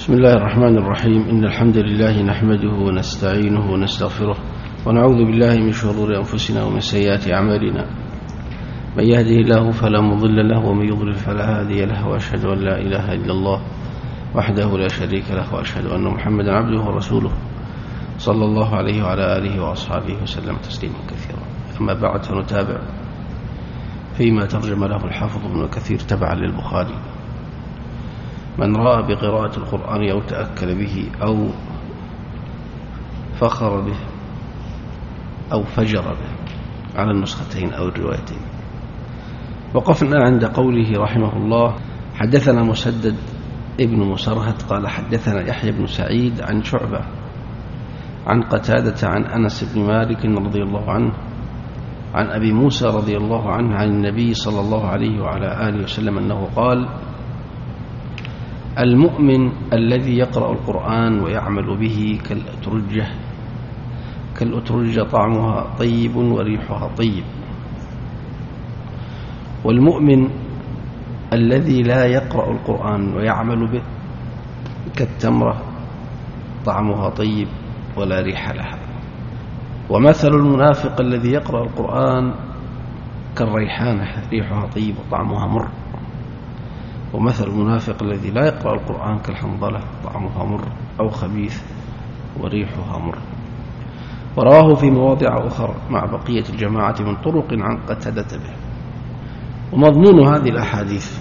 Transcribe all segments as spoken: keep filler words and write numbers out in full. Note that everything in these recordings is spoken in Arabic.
بسم الله الرحمن الرحيم. إن الحمد لله نحمده ونستعينه ونستغفره ونعوذ بالله من شرور أنفسنا ومن سيئات أعمالنا. من يهده الله فلا مضل له ومن يضلل فلا هادي له، وأشهد أن لا إله إلا الله وحده لا شريك له، وأشهد أن محمدا عبده ورسوله صلى الله عليه وعلى آله وأصحابه وسلم تسليما كثيرا. أما بعد، فنتابع فيما ترجم له الحافظ ابن كثير تبعا للبخاري: من رأى بقراءة القرآن أو تأكل به أو فخر به أو فجر به، على النسختين أو الروايتين. وقفنا عند قوله رحمه الله: حدثنا مسدد ابن مسرهد قال حدثنا يحيى بن سعيد عن شعبة عن قتادة عن أنس بن مالك رضي الله عنه عن أبي موسى رضي الله عنه عن النبي صلى الله عليه وعلى آله وسلم أنه قال: المؤمن الذي يقرأ القرآن ويعمل به كالأترجة كالأترجة طعمها طيب وريحها طيب، والمؤمن الذي لا يقرأ القرآن ويعمل به كالتمرة طعمها طيب ولا ريح لها. ومثل المنافق الذي يقرأ القرآن كالريحانة ريحها طيب وطعمها مر، ومثل المنافق الذي لا يقرأ القرآن كالحنظلة طعمها مر أو خبيث وريحها مر. ورواه في مواضع أخرى مع بقية الجماعة من طرق عن قتادة به. ومضمون هذه الأحاديث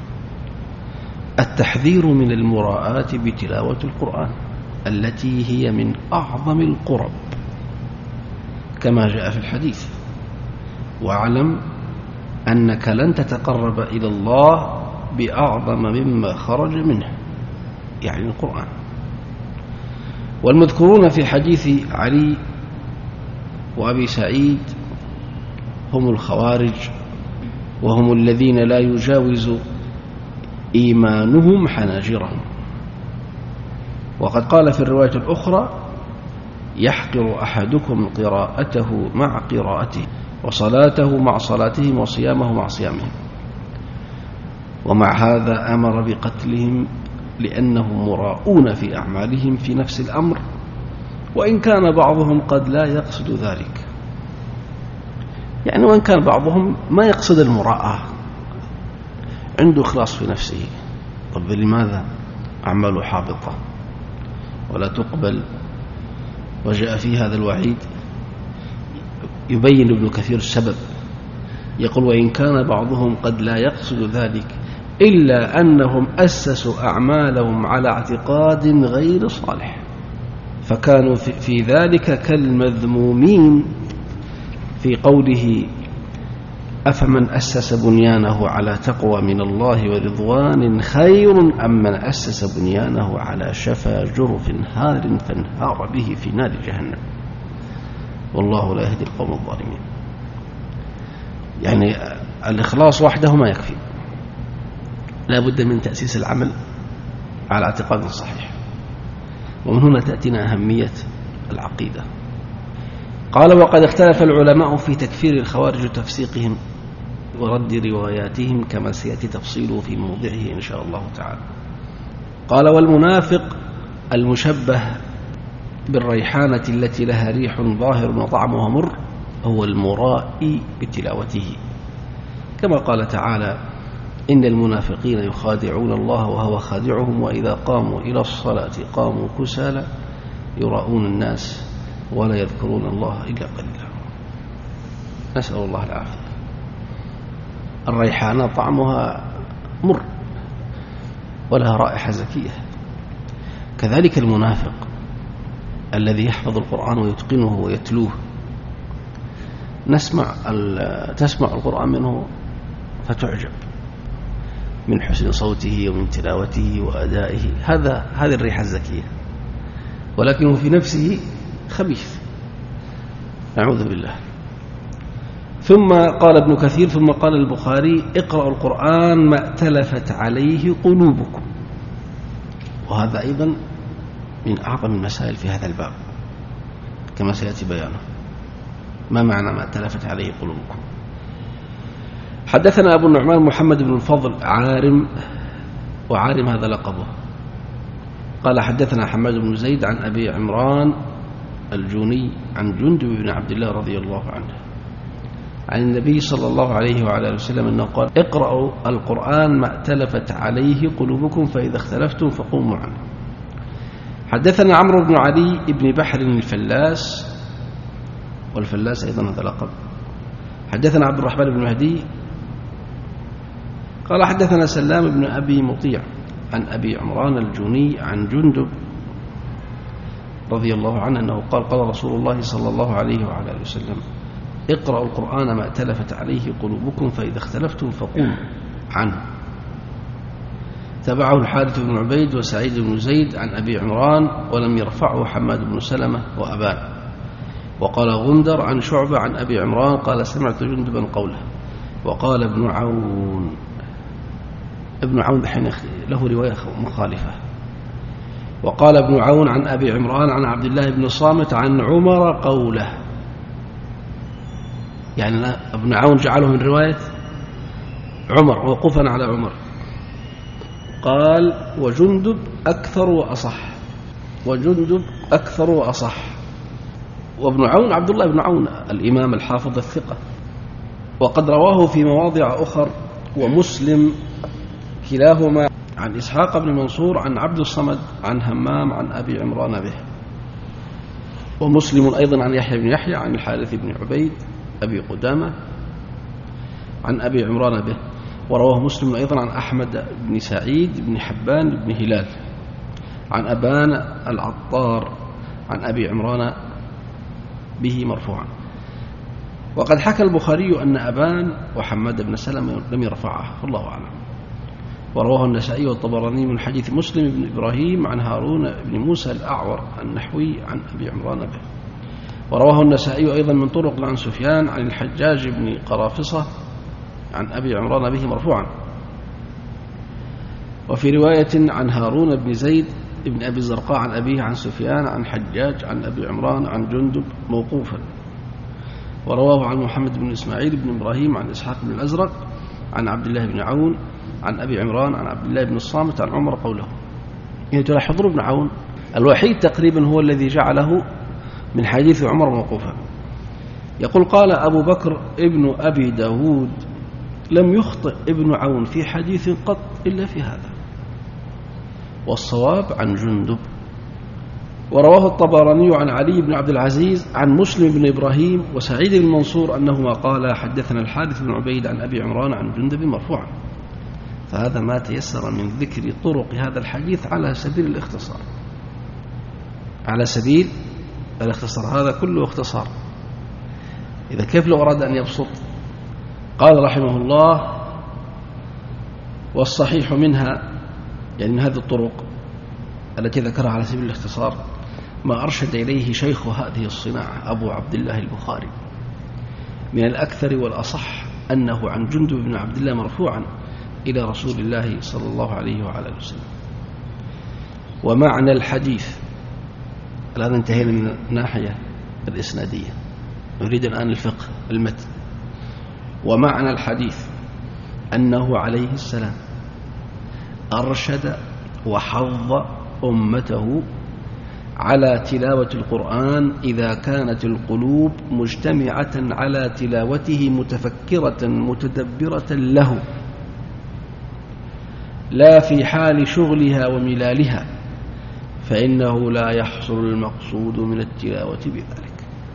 التحذير من المراءة بتلاوة القرآن التي هي من أعظم القرب كما جاء في الحديث: واعلم أنك لن تتقرب إلى الله بأعظم مما خرج منه، يعني القرآن. والمذكورون في حديث علي وأبي سعيد هم الخوارج، وهم الذين لا يجاوز إيمانهم حناجرهم. وقد قال في الرواية الأخرى: يحقر أحدكم قراءته مع قراءته، وصلاته مع صلاتهم، وصيامه مع صيامهم. ومع هذا أمر بقتلهم لأنهم مراؤون في أعمالهم في نفس الأمر، وإن كان بعضهم قد لا يقصد ذلك، يعني وإن كان بعضهم ما يقصد المراءة، عنده إخلاص في نفسه. طب لماذا أعماله حابطة ولا تقبل؟ وجاء في هذا الوعيد يبين ابن كثير السبب، يقول: وإن كان بعضهم قد لا يقصد ذلك إلا أنهم أسسوا أعمالهم على اعتقاد غير صالح، فكانوا في ذلك كالمذمومين في قوله: أفمن أسس بنيانه على تقوى من الله ورضوان خير أم من أسس بنيانه على شفا جرف هار فانهار به في نار جهنم والله لا يهدي القوم الظالمين. يعني الإخلاص وحده ما يكفي، لا بد من تأسيس العمل على اعتقاد صحيح. ومن هنا تأتينا أهمية العقيدة. قال: وقد اختلف العلماء في تكفير الخوارج وتفسيقهم ورد رواياتهم كما سيأتي تفصيله في موضعه إن شاء الله تعالى. قال: والمنافق المشبه بالريحانة التي لها ريح ظاهر وطعمها مر هو المرائي بتلاوته، كما قال تعالى: إن المنافقين يخادعون الله وهو خادعهم وإذا قاموا إلى الصلاة قاموا كسالى يراؤون الناس ولا يذكرون الله إلا قليلا. نسأل الله العافية. الريحانة طعمها مر ولها رائحة زكية، كذلك المنافق الذي يحفظ القرآن ويتقنه ويتلوه. نسمع تسمع القرآن منه فتعجب من حسن صوته ومن تلاوته وأدائه، هذا هذه الريحة الزكية، ولكنه في نفسه خبيث، نعوذ بالله. ثم قال ابن كثير: ثم قال البخاري: اقرأوا القرآن ما ائتلفت عليه قلوبكم. وهذا أيضا من أعظم المسائل في هذا الباب كما سيأتي بيانه. ما معنى ما ائتلفت عليه قلوبكم؟ حدثنا أبو النعمان محمد بن الفضل عارم، وعارم هذا لقبه، قال حدثنا حماد بن زيد عن أبي عمران الجوني عن جندب بن عبد الله رضي الله عنه عن النبي صلى الله عليه وعلى آله وسلم أنه قال اقرأوا القرآن ما ائتلفت عليه قلوبكم فإذا اختلفتم فقوموا عنه. حدثنا عمرو بن علي بن بحر الفلاس، والفلاس أيضا هذا لقب. حدثنا عبد الرحمن بن مهدي قال حدثنا سلام بن أبي مطيع عن أبي عمران الجوني عن جندب رضي الله عنه أنه قال قال رسول الله صلى الله عليه وعلى آله وسلم اقرأوا القرآن ما ائتلفت عليه قلوبكم فإذا اختلفتم فقوموا عنه. تبعه الحارث بن عبيد وسعيد بن زيد عن أبي عمران ولم يرفعه حماد بن سلمة وأبان. وقال غندر عن شعبة عن أبي عمران قال سمعت جندبا قوله. وقال ابن عون ابن عون حين له رواية مخالفة. وقال ابن عون عن أبي عمران عن عبد الله بن الصامت عن عمر قوله، يعني ابن عون جعله من رواية عمر وقفا على عمر. قال وجندب أكثر وأصح، وجندب أكثر وأصح. وابن عون عبد الله بن عون الإمام الحافظ الثقة، وقد رواه في مواضع أخر ومسلم كلاهما عن إسحاق بن منصور عن عبد الصمد عن همام عن أبي عمران به، ومسلم أيضا عن يحيى بن يحيى عن الحارث بن عبيد أبي قدامة عن أبي عمران به. ورواه مسلم أيضا عن أحمد بن سعيد بن حبان بن هلال عن أبان العطار عن أبي عمران به مرفوعا. وقد حكى البخاري أن أبان وحماد بن سلمة لم يرفعه، والله أعلم. ورواه النسائي والطبراني من حديث مسلم بن إبراهيم عن هارون بن موسى الأعور النحوي عن أبي عمران به. ورواه النسائي أيضا من طرق عن سفيان عن الحجاج بن قرافصة عن أبي عمران به مرفوعا. وفي رواية عن هارون بن زيد بن أبي الزرقاء عن أبيه عن سفيان عن حجاج عن أبي عمران عن جندب موقوفا. ورواه عن محمد بن إسماعيل بن إبراهيم عن إسحاق بن الأزرق عن عبد الله بن عون عن أبي عمران عن عبد الله بن الصامت عن عمر قوله. يعني تلاحظون ابن عون الوحيد تقريبا هو الذي جعله من حديث عمر موقوفا. يقول قال أبو بكر ابن أبي داود لم يخطئ ابن عون في حديث قط إلا في هذا، والصواب عن جندب. ورواه الطبراني عن علي بن عبد العزيز عن مسلم بن إبراهيم وسعيد بن منصور أنهما قال حدثنا الحارث بن عبيد عن أبي عمران عن جندب مرفوعا. فهذا ما تيسر من ذكر طرق هذا الحديث على سبيل الاختصار، على سبيل الاختصار. هذا كله اختصار. إذا كيف لو أراد أن يبسط؟ قال رحمه الله والصحيح منها، يعني من هذه الطرق التي ذكرها على سبيل الاختصار، ما أرشد إليه شيخ هذه الصناعة أبو عبد الله البخاري من الأكثر والأصح أنه عن جندب بن عبد الله مرفوعا إلى رسول الله صلى الله عليه وعلى آله وسلم. ومعنى الحديث، الآن انتهينا من الناحية الإسنادية، نريد الآن الفقه المتن. ومعنى الحديث أنه عليه السلام أرشد وحض أمته على تلاوة القرآن إذا كانت القلوب مجتمعة على تلاوته متفكرة متدبرة له، لا في حال شغلها وملالها، فإنه لا يحصل المقصود من التلاوة بذلك.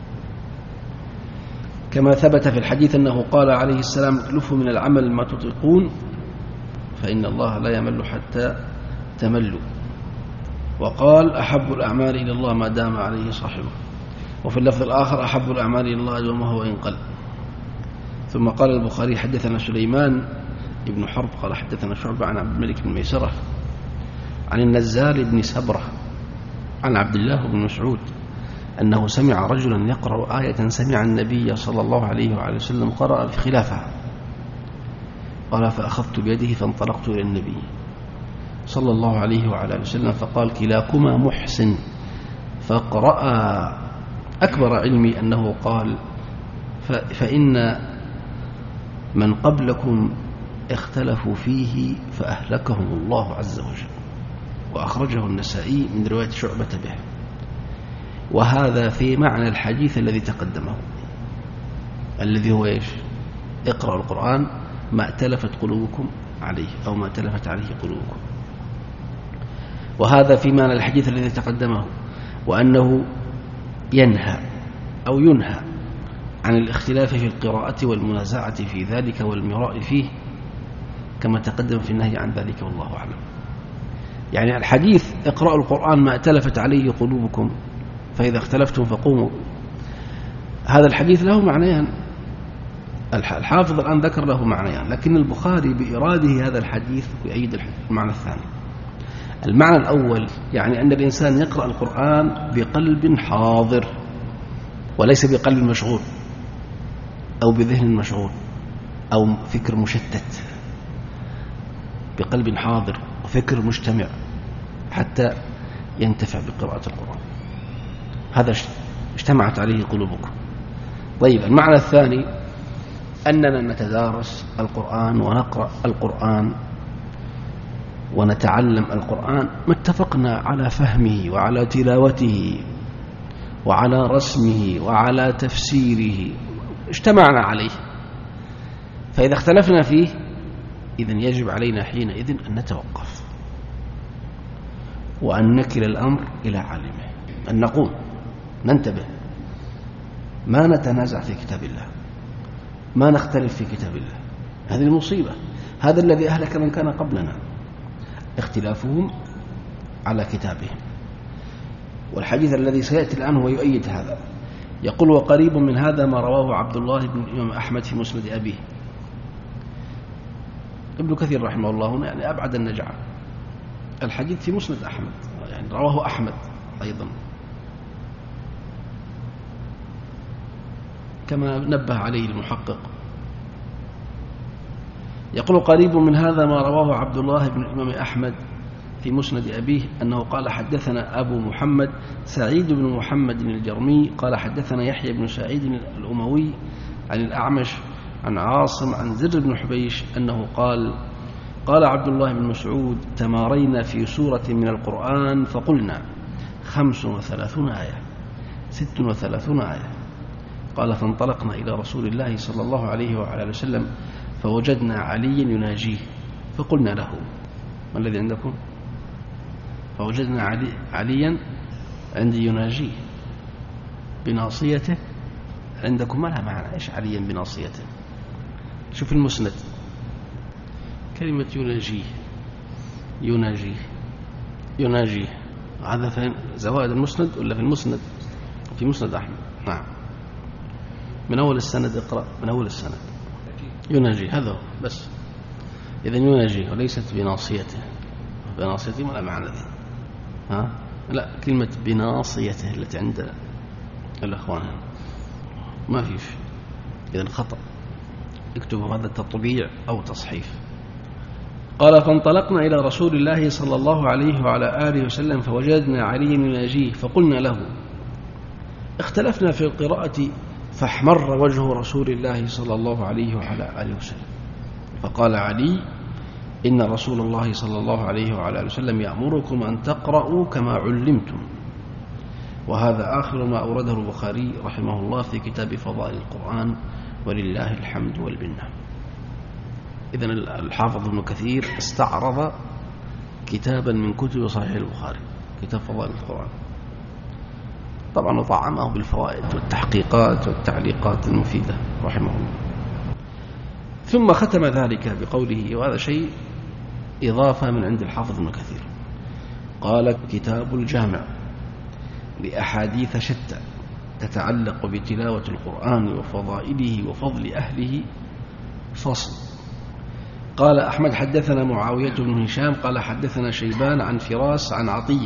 كما ثبت في الحديث أنه قال عليه السلام اكلفوا من العمل ما تطيقون فإن الله لا يمل حتى تملوا. وقال أحب الأعمال إلى الله ما دام عليه صاحبه. وفي اللفظ الآخر أحب الأعمال إلى الله أدومه وإن قل. ثم قال البخاري حدثنا سليمان ابن حرب قال حدثنا شعبة عن عبد الملك بن ميسرة عن النزال بن سبرة عن عبد الله بن مسعود أنه سمع رجلا يقرأ آية سمع النبي صلى الله عليه وعلى وسلم قرأ في خلافها. قال فأخذت بيده فانطلقت إلى النبي صلى الله عليه وعلى وسلم فقال كلاكما محسن فقرأ. أكبر علمي أنه قال فإن من قبلكم اختلفوا فيه فأهلكهم الله عز وجل. وأخرجه النسائي من رواية شعبة به، وهذا في معنى الحديث الذي تقدمه الذي هو إيش؟ اقرأوا القرآن ما ائتلفت قلوبكم عليه أو ما ائتلفت عليه قلوبكم. وهذا في معنى الحديث الذي تقدمه، وأنه ينهى أو ينهى عن الاختلاف في القراءة والمنازعة في ذلك والمراء فيه كما تقدم في النهي عن ذلك، والله أعلم. يعني الحديث اقرأوا القرآن ما ائتلفت عليه قلوبكم فإذا اختلفتم فقوموا، هذا الحديث له معنيان، الحافظ الآن ذكر له معنيان، لكن البخاري بإراده هذا الحديث يؤيد المعنى الثاني. المعنى الأول يعني أن الإنسان يقرأ القرآن بقلب حاضر وليس بقلب مشغول أو بذهن مشغول أو فكر مشتت، بقلب حاضر وفكر مجتمع حتى ينتفع بقراءة القرآن، هذا اجتمعت عليه قلوبكم. طيب، المعنى الثاني أننا نتدارس القرآن ونقرأ القرآن ونتعلم القرآن ما اتفقنا على فهمه وعلى تلاوته وعلى رسمه وعلى تفسيره، اجتمعنا عليه، فإذا اختلفنا فيه إذن يجب علينا حينئذ أن نتوقف وأن نكل الأمر إلى عالمه، أن نقوم ننتبه، ما نتنازع في كتاب الله، ما نختلف في كتاب الله. هذه المصيبة، هذا الذي أهلك من كان قبلنا، اختلافهم على كتابهم. والحديث الذي سيأتي الآن هو يؤيد هذا، يقول: وقريب من هذا ما رواه عبد الله بن الإمام أحمد في مسند أبيه. ابن كثير رحمه الله هنا يعني أبعد النجعة، الحديث في مسند أحمد، يعني رواه أحمد أيضا، كما نبه عليه المحقق. يقول: قريب من هذا ما رواه عبد الله بن الإمام أحمد في مسند أبيه أنه قال: حدثنا أبو محمد سعيد بن محمد الجرمي قال حدثنا يحيى بن سعيد الأموي عن الأعمش عن عاصم عن زر بن حبيش أنه قال: قال عبد الله بن مسعود: تمارينا في سورة من القرآن فقلنا خمس وثلاثون آية ست وثلاثون آية. قال: فانطلقنا إلى رسول الله صلى الله عليه وعلى وسلم فوجدنا عليا يناجيه فقلنا له: ما الذي عندكم؟ فوجدنا علي عليا عندي يناجيه بناصيته، عندكم ما لها معنى، إيش عليا بناصيته؟ شوف المسند، كلمة يناجيه يناجيه يناجيه، هذا في زوائد المسند ولا في المسند؟ في مسند أحمد. نعم، من أول السند اقرأ، من أول السند يناجي، هذا بس. إذن يناجي وليست بناصيته، بناصيته ما لا معنى ذي، ها؟ لا، كلمة بناصيته التي عند الأخوان ما فيش، إذن خطأ، اكتبوا هذا تطبيع أو تصحيف. قال: فانطلقنا إلى رسول الله صلى الله عليه وعلى آله وسلم فوجدنا علي يناجيه فقلنا له. اختلفنا في القراءة فاحمر وجه رسول الله صلى الله عليه وعلى آله وسلم، فقال علي: إن رسول الله صلى الله عليه وعلى آله وسلم يأمركم أن تقرأوا كما علمتم. وهذا آخر ما أورده البخاري رحمه الله في كتاب فضائل القرآن، ولله الحمد والمنة. إذن الحافظ ابن كثير استعرض كتابا من كتب صحيح البخاري، كتاب فضائل القرآن، طبعا وطعمه بالفوائد والتحقيقات والتعليقات المفيدة رحمه الله. ثم ختم ذلك بقوله، وهذا شيء إضافة من عند الحافظ ابن كثير، قال: كتاب الجامع لأحاديث شتى تتعلق بتلاوة القرآن وفضائله وفضل أهله، فصل. قال أحمد: حدثنا معاوية بن هشام قال حدثنا شيبان عن فراس عن عطية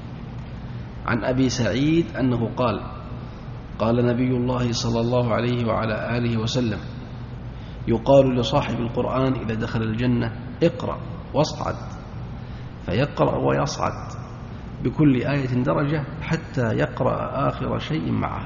عن أبي سعيد أنه قال: قال نبي الله صلى الله عليه وعلى آله وسلم: يقال لصاحب القرآن إذا دخل الجنة: اقرأ واصعد، فيقرأ ويصعد بكل آية درجة حتى يقرأ آخر شيء معه.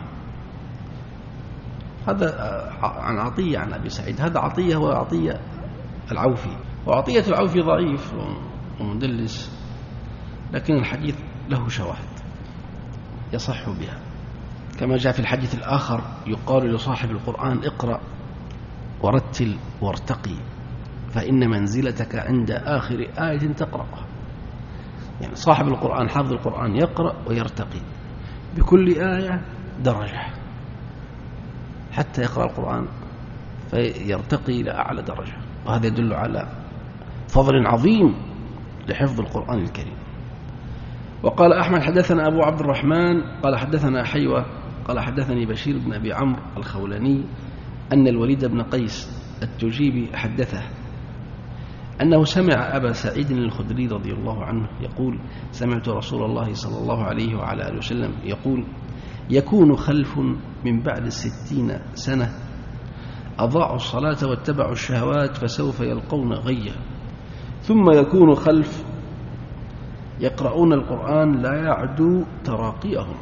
هذا عن عطية عن أبي سعيد. هذا عطية هو عطية العوفي، وعطية العوفي ضعيف ومدلس، لكن الحديث له شواهد يصح بها، كما جاء في الحديث الآخر يقال لصاحب القرآن اقرأ ورتل وارتقي فإن منزلتك عند آخر آية تقرأها. يعني صاحب القرآن حافظ القرآن يقرأ ويرتقي بكل آية درجة حتى يقرأ القرآن فيرتقي إلى أعلى درجة، وهذا يدل على فضل عظيم لحفظ القرآن الكريم. وقال أحمد حدثنا أبو عبد الرحمن قال حدثنا حيوة قال حدثني بشير بن أبي عمرو الخولاني أن الوليد بن قيس التجيبي حدثه أنه سمع أبا سعيد الخدري رضي الله عنه يقول سمعت رسول الله صلى الله عليه وعلى آله وسلم يقول يكون خلف من بعد ستين سنة أضاعوا الصلاة واتبعوا الشهوات فسوف يلقون غيا، ثم يكون خلف يقرؤون القرآن لا يعدو تراقيهم،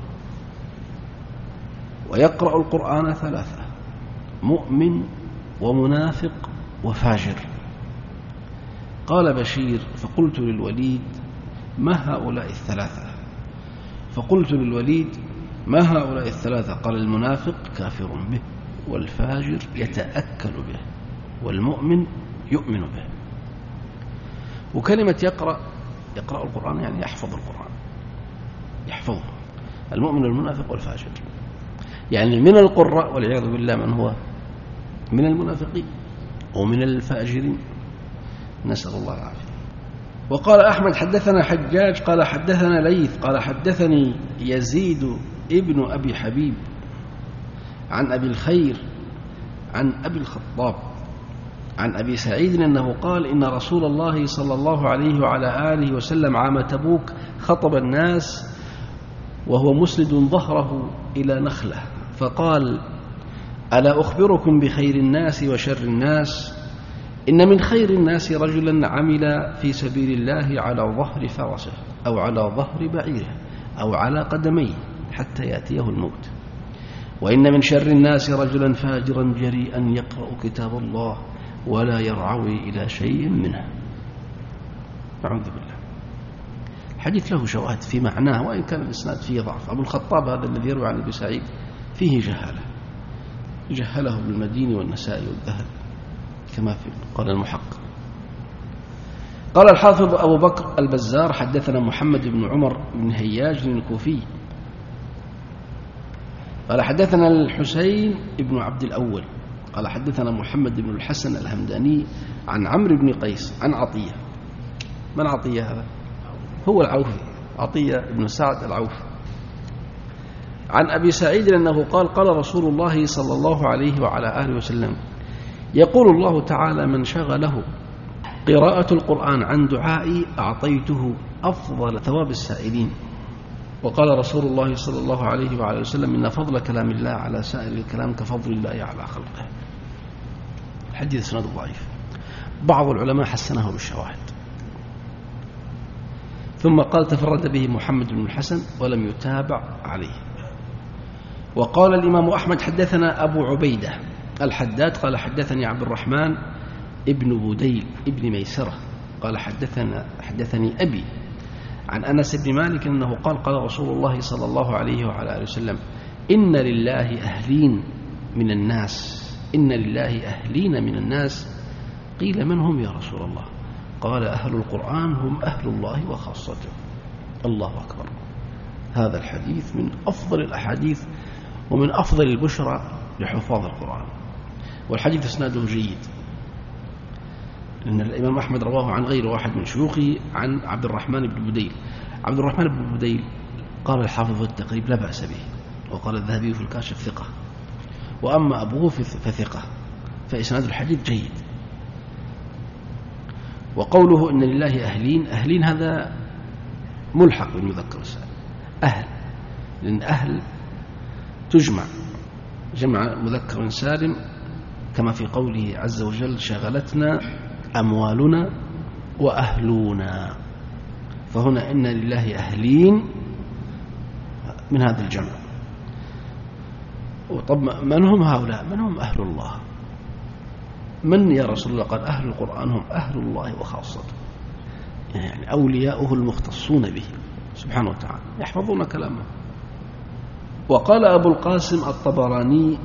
ويقرأ القرآن ثلاثة مؤمن ومنافق وفاجر. قال بشير فقلت للوليد ما هؤلاء الثلاثة؟ فقلت للوليد ما هؤلاء الثلاثة؟ قال المنافق كافر به، والفاجر يتأكل به، والمؤمن يؤمن به. وكلمة يقرأ يقرأ القرآن يعني يحفظ القرآن، يحفظه المؤمن والمنافق والفاجر. يعني من القراء والعياذ بالله من هو من المنافقين ومن الفاجرين، نسأل الله العافية. وقال أحمد حدثنا حجاج قال حدثنا ليث قال حدثني يزيد ابن أبي حبيب عن أبي الخير عن أبي الخطاب عن أبي سعيد أنه قال إن رسول الله صلى الله عليه وعلى آله وسلم عام تبوك خطب الناس وهو مسند ظهره إلى نخلة فقال ألا أخبركم بخير الناس وشر الناس؟ إن من خير الناس رجلا عمل في سبيل الله على ظهر فرسه أو على ظهر بعيره أو على قدميه حتى يأتيه الموت، وإن من شر الناس رجلا فاجرا جريئا يقرأ كتاب الله ولا يرعوي إلى شيء منه. أعوذ بالله. الحديث له شواهد في معناه وإن كان الإسناد فيه ضعف. أبو الخطاب هذا الذي يروي عن أبي سعيد فيه جهالة، جهله بالمديني والنسائي والذهبي كما في قال المحقق. قال الحافظ أبو بكر البزار حدثنا محمد بن عمر بن هياج الكوفي قال حدثنا الحسين بن عبد الأول قال حدثنا محمد بن الحسن الهمداني عن عمرو بن قيس عن عطية. من عطية هذا؟ هو العوفي، عطية بن سعد العوفي، عن أبي سعيد أنه قال قال رسول الله صلى الله عليه وعلى آله وسلم يقول الله تعالى من شغله قراءة القرآن عن دعائي أعطيته أفضل ثواب السائلين. وقال رسول الله صلى الله عليه وعلى وسلم إن فضل كلام الله على سائر الكلام كفضل الله على خلقه. الحديث سند ضعيف، بعض العلماء حسنه بالشواهد. ثم قال تفرد به محمد بن الحسن ولم يتابع عليه. وقال الإمام أحمد حدثنا أبو عبيدة الحداد قال حدثني عبد الرحمن ابن بوديل ابن ميسرة قال حدثنا حدثني أبي عن أنس بن مالك أنه قال قال رسول الله صلى الله عليه وعلى آله وسلم إن لله أهلين من الناس إن لله أهلين من الناس. قيل من هم يا رسول الله؟ قال أهل القرآن هم أهل الله وخاصته. الله أكبر. هذا الحديث من أفضل الأحاديث ومن أفضل البشرى لحفاظ القرآن، والحديث اسناده جيد لأن الإمام أحمد رواه عن غير واحد من شيوخه عن عبد الرحمن بن بديل. عبد الرحمن بن بديل قال الحافظ التقريب لا بأس به، وقال الذهبي في الكاشف ثقة، وأما أبوه فثقة، فإسناد الحديث جيد. وقوله إن لله أهلين، أهلين هذا ملحق بالمذكر السالم، أهل، لأن أهل تجمع جمع مذكر سالم كما في قوله عز وجل شغلتنا أموالنا وأهلنا، فهنا إن لله أهلين من هذا الجمع. طب من هم هؤلاء؟ من هم أهل الله؟ من يا رسول الله؟ قال أهل القرآن هم أهل الله وخاصته، يعني أولياؤه المختصون به. سبحانه وتعالى، يحفظون كلامه. وقال أبو القاسم الطبراني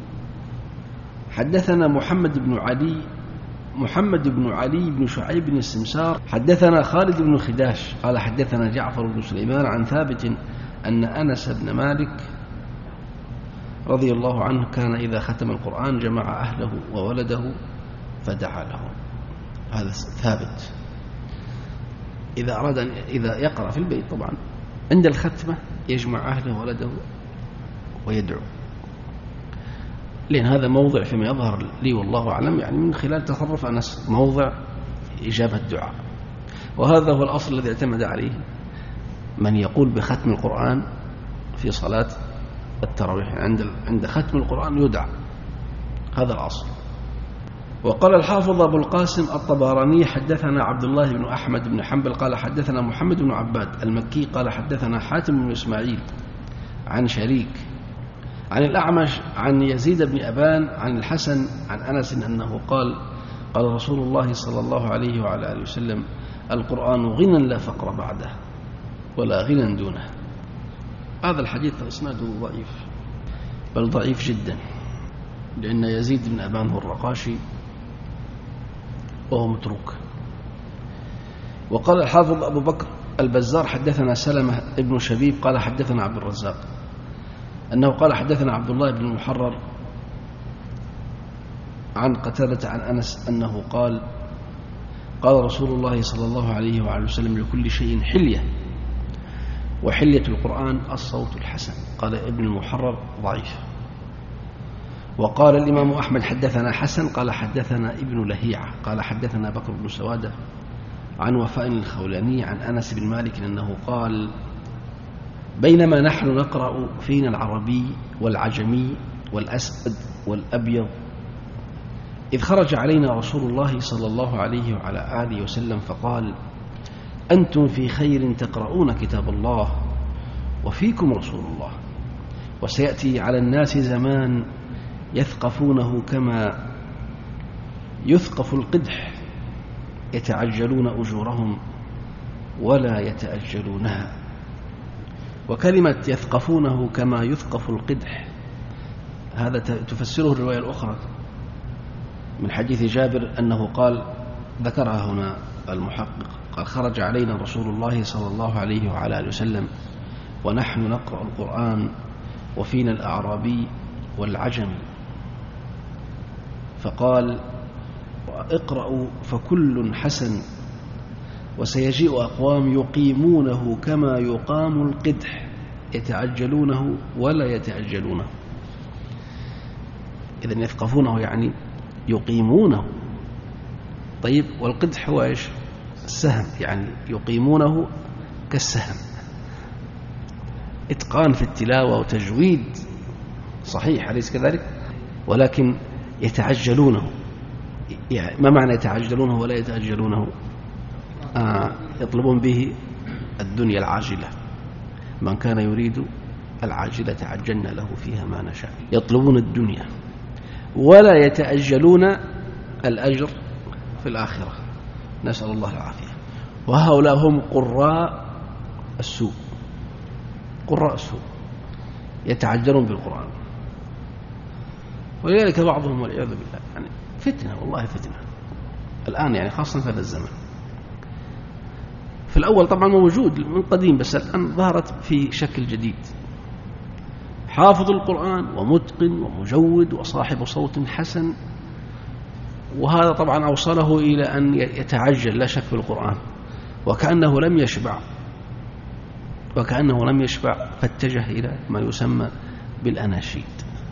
حدثنا محمد بن علي محمد بن علي بن شعيب بن السمسار حدثنا خالد بن خداش قال حدثنا جعفر بن سليمان عن ثابت أن أنس بن مالك رضي الله عنه كان إذا ختم القرآن جمع أهله وولده فدعا له. هذا ثابت إذا أراد أن إذا يقرأ في البيت طبعا عند الختمة يجمع أهله وولده ويدعو، لأن هذا موضع فيما يظهر لي والله أعلم يعني من خلال تصرف أنس موضع إجابة الدعاء. وهذا هو الأصل الذي اعتمد عليه من يقول بختم القرآن في صلاة التراويح، عند عند ختم القرآن يدعى، هذا الأصل. وقال الحافظ أبو القاسم الطبراني حدثنا عبد الله بن أحمد بن حنبل قال حدثنا محمد بن عباد المكي قال حدثنا حاتم بن إسماعيل عن شريك عن الأعمش عن يزيد بن أبان عن الحسن عن أنس أنه قال قال رسول الله صلى الله عليه وعلى آله وسلم القرآن غنى لا فقر بعده ولا غنى دونه. هذا الحديث إسناده ضعيف، بل ضعيف جدا، لأن يزيد بن أبان هو الرقاشي وهو متروك. وقال الحافظ أبو بكر البزار حدثنا سلمة ابن شبيب قال حدثنا عبد الرزاق أنه قال حدثنا عبد الله بن المحرر عن قتادة عن أنس أنه قال قال رسول الله صلى الله عليه وعلى وسلم لكل شيء حلية وحلية القرآن الصوت الحسن. قال ابن المحرر ضعيف. وقال الإمام أحمد حدثنا حسن قال حدثنا ابن لهيعة قال حدثنا بكر بن سوادة عن وفاء الخولاني عن أنس بن مالك أنه قال بينما نحن نقرأ فينا العربي والعجمي والأسود والأبيض إذ خرج علينا رسول الله صلى الله عليه وعلى آله وسلم فقال أنتم في خير تقرؤون كتاب الله وفيكم رسول الله، وسيأتي على الناس زمان يثقفونه كما يثقف القدح يتعجلون أجورهم ولا يتأجلونها. وكلمة يثقفونه كما يثقف القدح هذا تفسره الرواية الأخرى من حديث جابر أنه قال ذكرها هنا المحقق قال خرج علينا رسول الله صلى الله عليه وعلى آله وسلم ونحن نقرأ القرآن وفينا الأعرابي والعجمي فقال اقرأوا فكل حسن وسيجيء أقوام يقيمونه كما يقام القدح يتعجلونه ولا يتعجلونه. إذن يثقفونه يعني يقيمونه. طيب والقدح هو إيش؟ السهم، يعني يقيمونه كالسهم، إتقان في التلاوة وتجويد صحيح أليس كذلك؟ ولكن يتعجلونه، يعني ما معنى يتعجلونه ولا يتعجلونه؟ آه يطلبون به الدنيا العاجلة، من كان يريد العاجلة عجلنا له فيها ما نشاء، يطلبون الدنيا ولا يتأجلون الأجر في الآخرة، نسأل الله العافية. وهؤلاء هم قراء السوء، قراء السوء يتعجلون بالقرآن. ولذلك بعضهم والعياذ بالله يعني فتنة، والله فتنة الآن، يعني خاصة في هذا الزمن. في الأول طبعا موجود من قديم، بس الآن ظهرت في شكل جديد، حافظ القرآن ومتقن ومجود وصاحب صوت حسن، وهذا طبعا أوصله إلى أن يتعجل لا شك في القرآن، وكأنه لم يشبع وكأنه لم يشبع فاتجه إلى ما يسمى بالأناشيد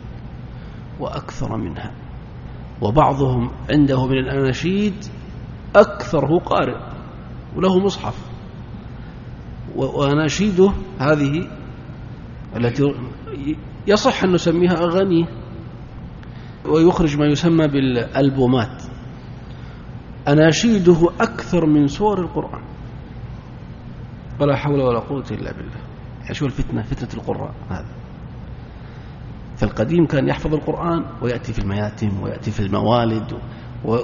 وأكثر منها. وبعضهم عنده من الأناشيد أكثره قارئ وله مصحف، وأناشيده هذه التي يصح أن نسميها أغاني، ويخرج ما يسمى بالألبومات، أناشيده أكثر من سور القرآن، ولا حول ولا قوة إلا بالله. يعني شو الفتنة، فتنة القراء هذا. فالقديم كان يحفظ القرآن ويأتي في المياتم ويأتي في الموالد و...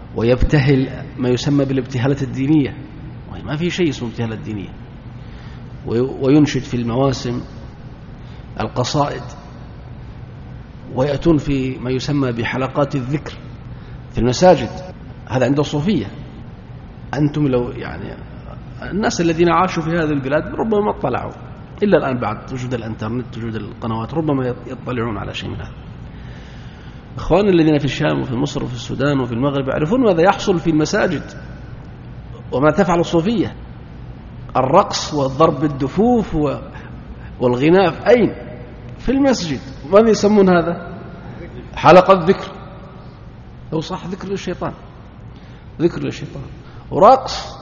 ويبتهل ما يسمى بالابتهالات الدينية، وهي ما في شيء اسمه ابتهالات دينية، وينشد في المواسم القصائد، ويأتون في ما يسمى بحلقات الذكر في المساجد. هذا عند الصوفية. أنتم لو يعني الناس الذين عاشوا في هذه البلاد ربما ما اطلعوا إلا الآن بعد وجود الانترنت وجود القنوات، ربما يطلعون على شيء من هذا. إخواننا الذين في الشام وفي مصر وفي السودان وفي المغرب يعرفون ماذا يحصل في المساجد وما تفعل الصوفية. الرقص والضرب بالدفوف والغناء أين؟ في المسجد. ماذا يسمون هذا؟ حلقة ذكر، لو صح ذكر للشيطان، ذكر للشيطان ورقص.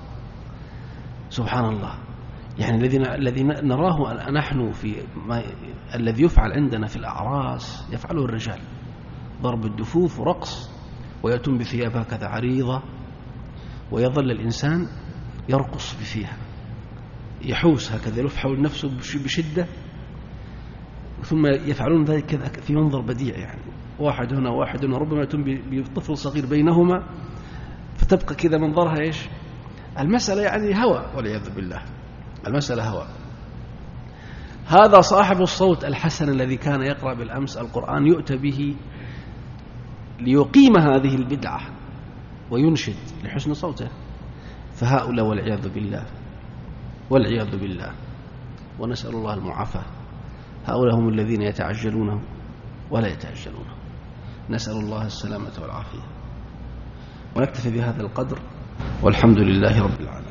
سبحان الله. يعني الذي الذي نراه نحن في ما الذي يفعل عندنا في الأعراس يفعله الرجال، ضرب الدفوف ورقص، ويأتون بثياب هكذا عريضة، ويظل الإنسان يرقص بفيها، يحوس هكذا، يلف حول نفسه بشدة، ثم يفعلون ذلك كذا في منظر بديع. يعني واحد هنا واحد هنا، ربما يأتون بطفل صغير بينهما، فتبقى كذا منظرها إيش؟ المسألة يعني هوى والعياذ بالله، المسألة هوى. هذا صاحب الصوت الحسن الذي كان يقرأ بالأمس القرآن يؤتى به ليقيم هذه البدعة وينشد لحسن صوته، فهؤلاء والعياذ بالله والعياذ بالله، ونسأل الله المعافاة. هؤلاء هم الذين يتعجلونه ولا يتعجلونه، نسأل الله السلامة والعافية. ونكتفي بهذا القدر، والحمد لله رب العالمين.